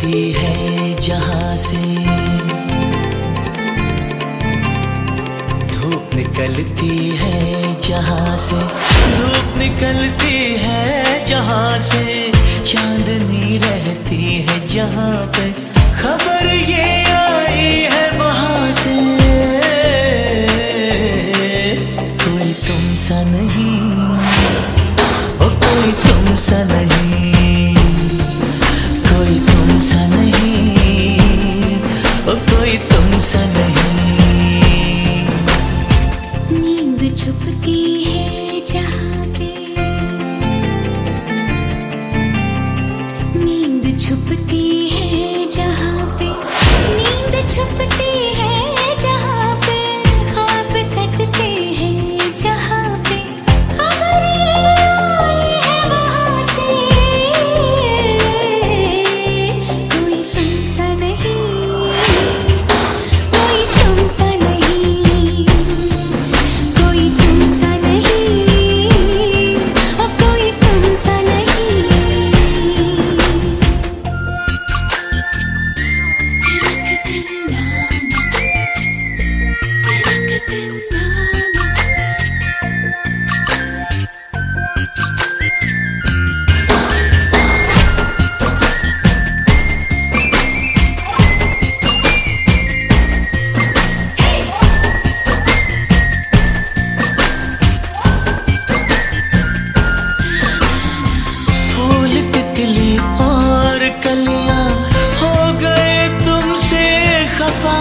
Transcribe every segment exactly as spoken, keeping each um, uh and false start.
निकलती है जहां से, धूप निकलती है जहां से, धूप निकलती है जहां से, चांदनी रहती है जहां पे, खबर ये आई है वहां से। कोई तुम सा नहीं, ओ कोई तुम सा नहीं, कोई तुम सा नहीं, ओ कोई तुम सा नहीं। नींद छुपती है जहां पे, नींद छुपती है जहां पे, नींद छुपती है जहां पे, ख्वाब सजते हैं जहां पे, खबर ये आई है वहां से। कोई तुम सा नहीं, कोई तुम सा नहीं, कोई तुम सा नहीं, ओ कोई तुम सा नहीं। फूल तितली और कलियां हो गए तुमसे खफा,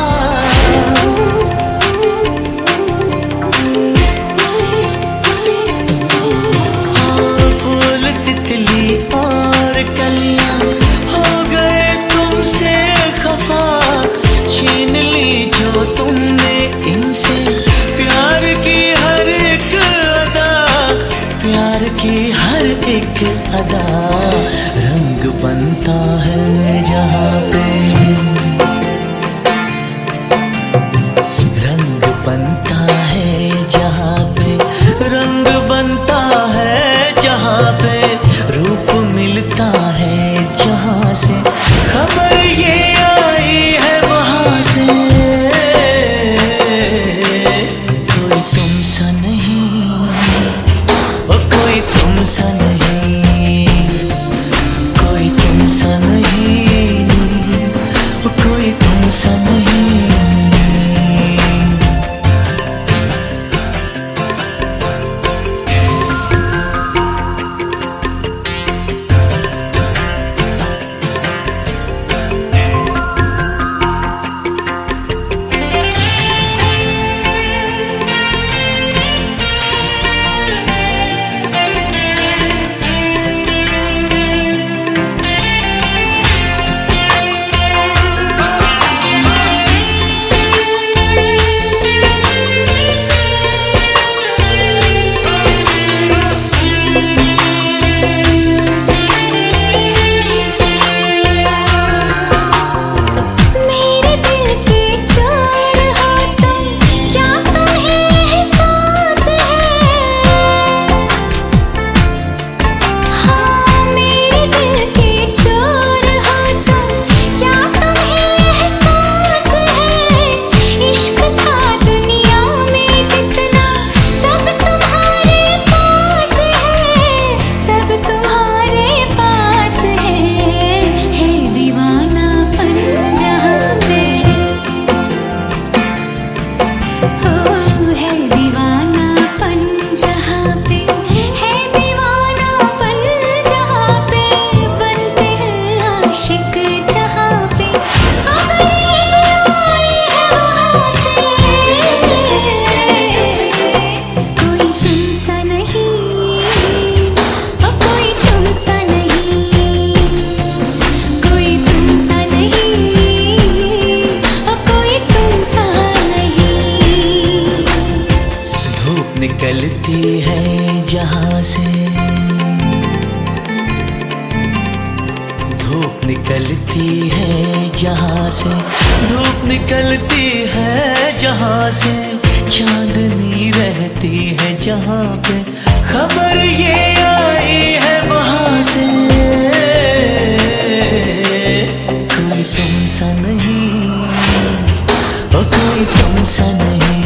फूल तितली और कलियां हो गए तुमसे खफा, छीन ली जो तुमने इनसे प्यार की हर एक अदा, प्यार की हर एक अदा। रंग बनता है जहां पे, रंग बनता है जहां पे, रंग बनता है जहां पे, रूप मिलता है जहां से, खबर ये आई है वहां से। कोई तुम सा नहीं, ओ कोई तुम सा नहीं, कोई तुम सा नहीं, ओ कोई तुम सा नहीं। निकलती है जहां से, धूप निकलती है जहां से, धूप निकलती है जहां से, चांदनी रहती है जहां पे, खबर ये आई है वहां से। तुमसा नहीं